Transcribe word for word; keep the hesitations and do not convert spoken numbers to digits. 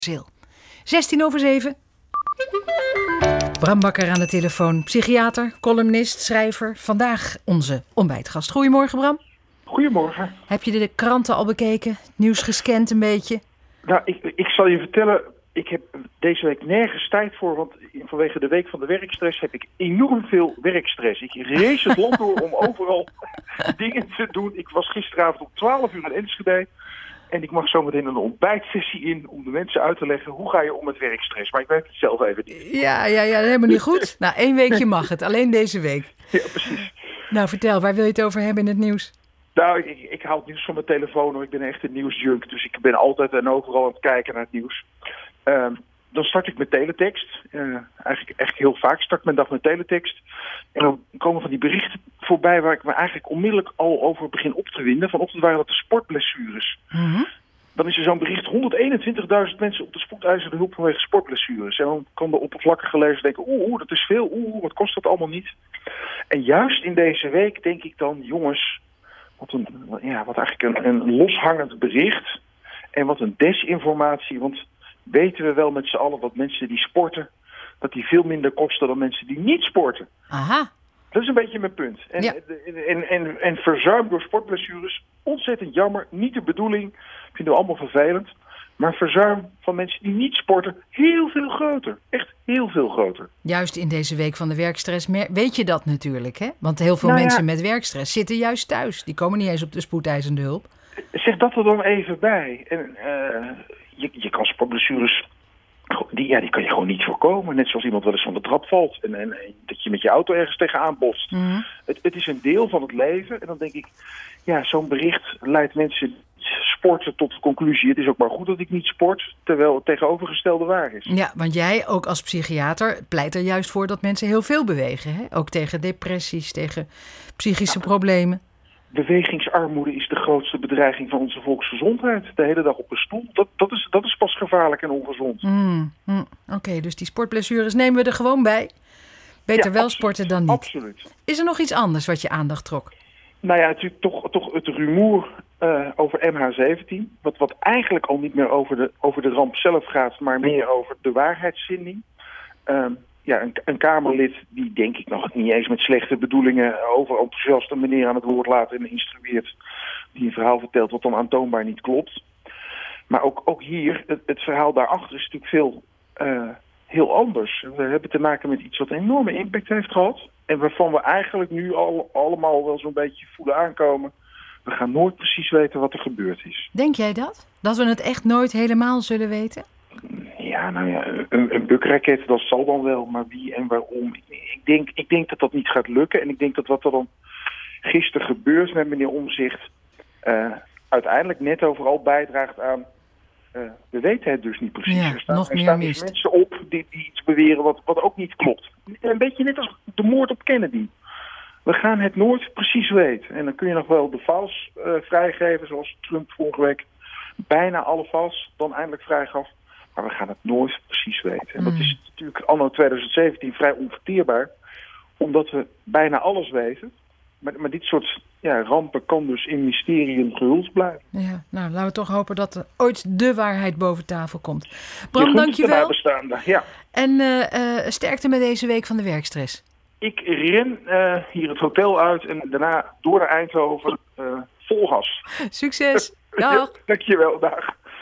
Zeel. zestien over zeven. Bram Bakker aan de telefoon. Psychiater, columnist, schrijver. Vandaag onze ontbijtgast. Goedemorgen, Bram. Goedemorgen. Heb je de kranten al bekeken? Het nieuws gescand een beetje? Nou, ik, ik zal je vertellen, ik heb deze week nergens tijd voor, want vanwege de week van de werkstress heb ik enorm veel werkstress. Ik race het land door om overal dingen te doen. Ik was gisteravond om twaalf uur in Enschede en ik mag zometeen een ontbijtsessie in om de mensen uit te leggen hoe ga je om met werkstress. Maar ik weet het zelf even niet. Ja, ja, ja, helemaal niet goed. Nou, één weekje mag het, alleen deze week. Ja, precies. Nou, vertel, waar wil je het over hebben in het nieuws? Nou, ik, ik haal het nieuws van mijn telefoon, hoor. Ik ben echt een nieuwsjunk, dus ik ben altijd en overal aan het kijken naar het nieuws. Uh, dan start ik met teletext. Uh, eigenlijk echt heel vaak start mijn dag met teletext. En dan komen van die berichten voorbij waar ik me eigenlijk onmiddellijk al over begin op te winden. Vanochtend waren dat de sportblessures. Mm-hmm. Dan is er zo'n bericht, honderdeenentwintigduizend mensen op de spoedeisende hulp vanwege sportblessures. En dan kan de oppervlakkige lezer denken, oeh, oeh, dat is veel, oeh, wat kost dat allemaal niet? En juist in deze week denk ik dan, jongens, wat, een, ja, wat eigenlijk een, een loshangend bericht en wat een desinformatie, want weten we wel met z'n allen dat mensen die sporten, dat die veel minder kosten dan mensen die niet sporten. Aha. Dat is een beetje mijn punt. En, Ja. en, en, en, en verzuim door sportblessures, ontzettend jammer, niet de bedoeling, vinden we allemaal vervelend. Maar verzuim van mensen die niet sporten, heel veel groter. Echt heel veel groter. Juist in deze week van de werkstress weet je dat natuurlijk, hè? Want heel veel nou mensen ja, met werkstress zitten juist thuis. Die komen niet eens op de spoedeisende hulp. Zeg dat er dan even bij. En, uh, je, je kan sportblessures, die, ja, die kan je gewoon niet voorkomen. Net zoals iemand wel eens van de trap valt. En, en, en dat je met je auto ergens tegenaan botst. Mm-hmm. Het, het is een deel van het leven. En dan denk ik, ja, zo'n bericht leidt mensen sporten tot de conclusie, het is ook maar goed dat ik niet sport, terwijl het tegenovergestelde waar is. Ja, want jij ook als psychiater pleit er juist voor dat mensen heel veel bewegen. Hè? Ook tegen depressies, tegen psychische ja, problemen. Bewegingsarmoede is de grootste bedreiging van onze volksgezondheid. De hele dag op een stoel, dat, dat, is, dat is pas gevaarlijk en ongezond. Mm, mm, Oké, okay, dus die sportblessures nemen we er gewoon bij. Beter ja, wel absoluut, sporten dan niet. Absoluut. Is er nog iets anders wat je aandacht trok? Nou ja, natuurlijk toch, toch het rumoer uh, over M H zeventien. Wat, wat eigenlijk al niet meer over de, over de ramp zelf gaat, maar meer over de waarheidsvinding. Uh, ja, een, een Kamerlid die denk ik nog niet eens met slechte bedoelingen over enthousiast een meneer aan het woord laat en instrueert. Die een verhaal vertelt wat dan aantoonbaar niet klopt. Maar ook, ook hier, het, het verhaal daarachter is natuurlijk veel uh, heel anders. We hebben te maken met iets wat een enorme impact heeft gehad. En waarvan we eigenlijk nu al, allemaal wel zo'n beetje voelen aankomen. We gaan nooit precies weten wat er gebeurd is. Denk jij dat? Dat we het echt nooit helemaal zullen weten? Ja, nou ja, een, een bukraket, dat zal dan wel. Maar wie en waarom? Ik denk, ik denk dat dat niet gaat lukken. En ik denk dat wat er dan gisteren gebeurt met meneer Omtzigt Uh, uiteindelijk net overal bijdraagt aan Uh, we weten het dus niet precies. Ja, er staan, nog er meer staan mist. dus mensen op die, die iets beweren wat, wat ook niet klopt. Een beetje net als de moord op Kennedy. We gaan het nooit precies weten. En dan kun je nog wel de files uh, vrijgeven, zoals Trump vorige week bijna alle files dan eindelijk vrijgaf. Maar we gaan het nooit precies weten. En dat is natuurlijk anno twintig zeventien vrij onverteerbaar, omdat we bijna alles weten. Maar, maar dit soort ja, rampen kan dus in mysterium gehuld blijven. Ja, nou, laten we toch hopen dat er ooit de waarheid boven tafel komt. Bram, dank je wel. Ja. En uh, uh, sterkte met deze week van de werkstress. Ik ren uh, hier het hotel uit en daarna door naar Eindhoven uh, vol gas. Succes. Dag. Ja, dank je wel. Dag.